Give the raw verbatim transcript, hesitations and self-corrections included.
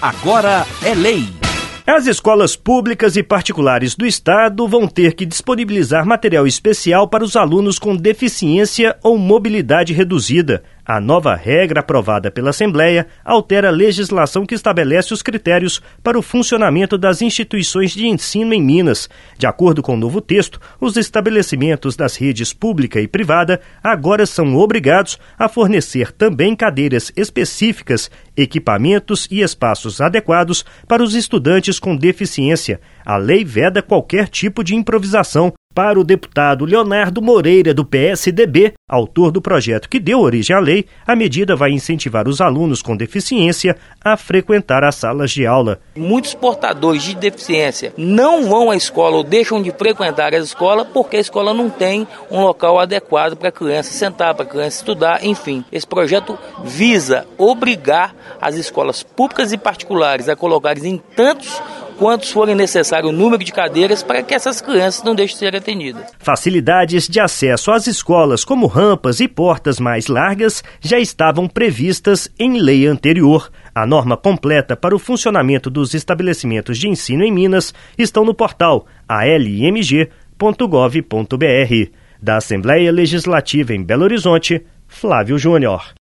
Agora é lei. As escolas públicas e particulares do Estado vão ter que disponibilizar material especial para os alunos com deficiência ou mobilidade reduzida. A nova regra aprovada pela Assembleia altera a legislação que estabelece os critérios para o funcionamento das instituições de ensino em Minas. De acordo com o novo texto, os estabelecimentos das redes pública e privada agora são obrigados a fornecer também cadeiras específicas, equipamentos e espaços adequados para os estudantes com deficiência. A lei veda qualquer tipo de improvisação. Para o deputado Leonardo Moreira, do P S D B, autor do projeto que deu origem à lei, a medida vai incentivar os alunos com deficiência a frequentar as salas de aula. Muitos portadores de deficiência não vão à escola ou deixam de frequentar a escola porque a escola não tem um local adequado para a criança sentar, para a criança estudar, enfim. Esse projeto visa obrigar as escolas públicas e particulares a colocarem em tantos quantos forem necessário o número de cadeiras para que essas crianças não deixem de ser atendidas. Facilidades de acesso às escolas, como rampas e portas mais largas, já estavam previstas em lei anterior. A norma completa para o funcionamento dos estabelecimentos de ensino em Minas estão no portal a l m g ponto gov ponto b r. Da Assembleia Legislativa em Belo Horizonte, Flávio Júnior.